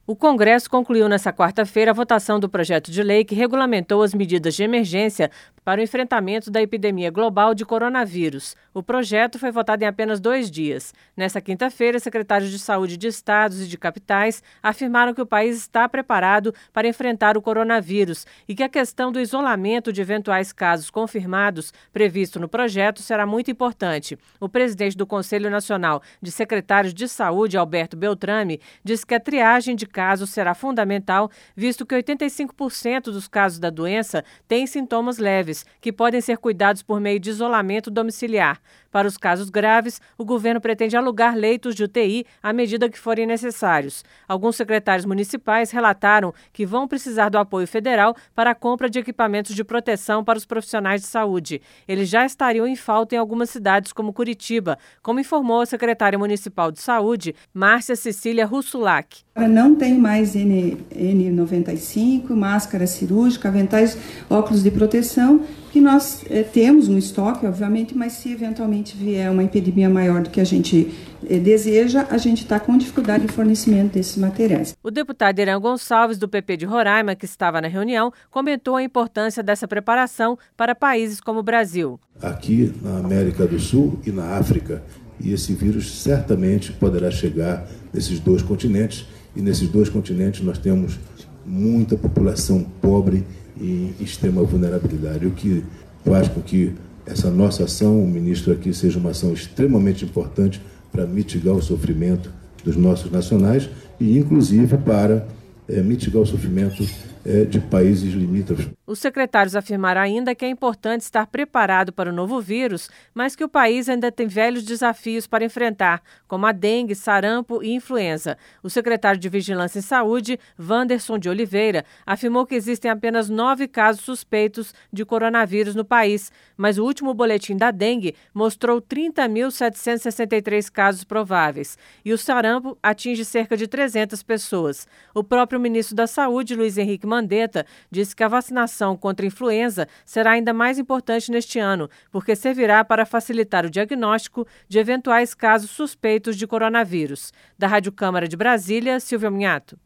O Congresso concluiu nesta quarta-feira a votação do projeto de lei que regulamentou as medidas de emergência para o enfrentamento da epidemia global de coronavírus. O projeto foi votado em apenas 2 dias. Nesta quinta-feira, secretários de saúde de estados e de capitais afirmaram que o país está preparado para enfrentar o coronavírus e que a questão do isolamento de eventuais casos confirmados previsto no projeto será muito importante. O presidente do Conselho Nacional de Secretários de Saúde, Alberto Beltrame, disse que a triagem de casos será fundamental, visto que 85% dos casos da doença têm sintomas leves, que podem ser cuidados por meio de isolamento domiciliar. Para os casos graves, o governo pretende alugar leitos de UTI à medida que forem necessários. Alguns secretários municipais relataram que vão precisar do apoio federal para a compra de equipamentos de proteção para os profissionais de saúde. Eles já estariam em falta em algumas cidades, como Curitiba, como informou a secretária municipal de saúde, Márcia Cecília Russulac. Não tem mais N95, máscara cirúrgica, aventais, óculos de proteção, que nós temos no estoque, obviamente, mas se eventualmente vier uma epidemia maior do que a gente deseja, a gente está com dificuldade de fornecimento desses materiais. O deputado Irã Gonçalves, do PP de Roraima, que estava na reunião, comentou a importância dessa preparação para países como o Brasil. Aqui na América do Sul e na África, e esse vírus certamente poderá chegar nesses 2 continentes, e nesses 2 continentes nós temos muita população pobre e extrema vulnerabilidade, o que faz com que essa nossa ação, o ministro aqui, seja uma ação extremamente importante para mitigar o sofrimento dos nossos nacionais e, inclusive, para mitigar o sofrimento de países limítrofes. Os secretários afirmaram ainda que é importante estar preparado para o novo vírus, mas que o país ainda tem velhos desafios para enfrentar, como a dengue, sarampo e influenza. O secretário de Vigilância em Saúde, Wanderson de Oliveira, afirmou que existem apenas 9 casos suspeitos de coronavírus no país, mas o último boletim da dengue mostrou 30.763 casos prováveis. E o sarampo atinge cerca de 300 pessoas. O próprio ministro da Saúde, Luiz Henrique Mandetta, disse que a vacinação contra a influenza será ainda mais importante neste ano, porque servirá para facilitar o diagnóstico de eventuais casos suspeitos de coronavírus. Da Rádio Câmara de Brasília, Silvia Minhato.